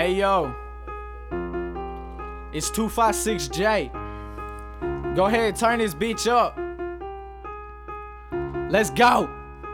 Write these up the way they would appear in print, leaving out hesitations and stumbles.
Hey yo, it's 256J. Go ahead, turn this bitch up. Let's go.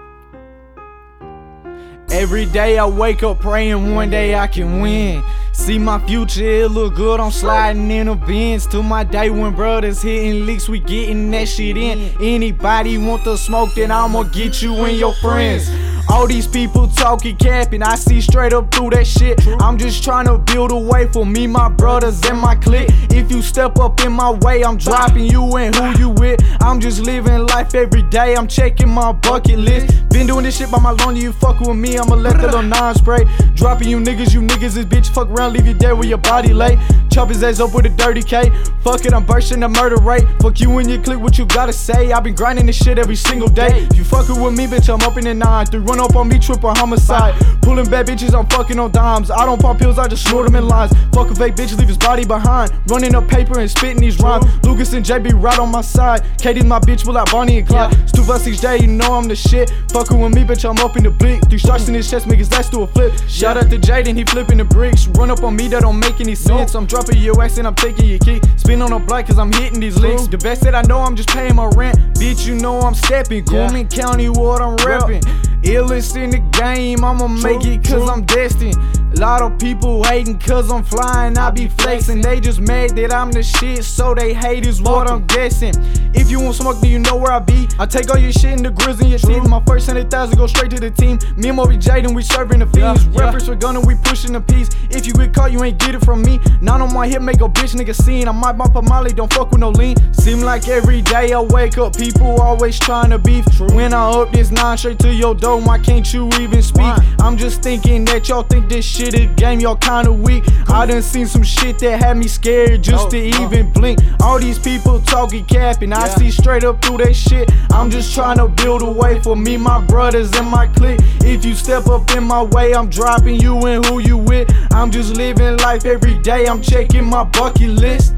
Every day I wake up praying one day I can win. See my future, it look good, I'm sliding in the bins. To my day when brothers hitting leaks, we getting that shit in. Anybody want the smoke, then I'ma get you and your friends. All these people talking capping, I see straight up through that shit. I'm just trying to build a way for me, my brothers, and my clique. If you step up in my way, I'm dropping you and who you with. I'm just living life every day, I'm checking my bucket list. Been doing this shit by my loan, you fuck with me, I'ma let the little non-spray. Dropping you niggas is bitch, fuck around, leave you dead with your body late. Chop his ass up with a dirty K. Fuck it, I'm bursting the murder rate. Fuck you and your clique, what you gotta say? I been grinding this shit every single day. If you fucking with me, bitch, I'm up in the 9-3. Run up on me, triple homicide. Pulling bad bitches, I'm fucking on dimes. I don't pop pills, I just snort them in lines. Fuck a fake bitch, leave his body behind. Running up paper and spitting these rhymes. Lucas and JB right on my side. Katie's my bitch, will like Bonnie and Clyde. Stu 6J, you know I'm the shit. Fucking with me, bitch, I'm up in the blick. 3 shots in his chest, make his ass do a flip. Shout out to Jaden, he flipping the bricks. Run up on me, that don't make any sense. I'm dropping your ass and I'm taking your key. Spin on the block cause I'm hitting these licks. The best that I know, I'm just paying my rent. Bitch, you know I'm stepping. Coleman County, what I'm repping. Illest in the game, I'ma make it cause I'm destined. Lot of people hating cause I'm flying, I be flexing. They just mad that I'm the shit, so they hate is what I'm guessing. If you want smoke, then you know where I be. I take all your shit in the grills and your teeth. My first 100,000 go straight to the team. Me and Moby Jaden, we serving the fiends. Reference with gunner, we pushing the piece. If you get caught, you ain't get it from me. Not on my hip, make a bitch nigga scene. I might bump a molly, don't fuck with no lean. Seem like every day I wake up, people always trying to beef. When I up this 9 straight to your door, why can't you even speak? I'm just thinking that y'all think this shit a game, y'all kinda weak. I done seen some shit that had me scared just to even blink. All these people talking capping, I see straight up through that shit. I'm just trying to build a way for me, my brothers, and my clique. If you step up in my way, I'm dropping you and who you with. I'm just living life every day, I'm checking my bucket list.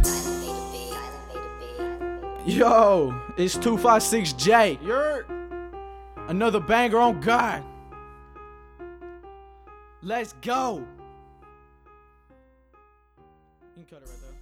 Yo, it's 256J. You're another banger on God. Let's go. You can cut it right there.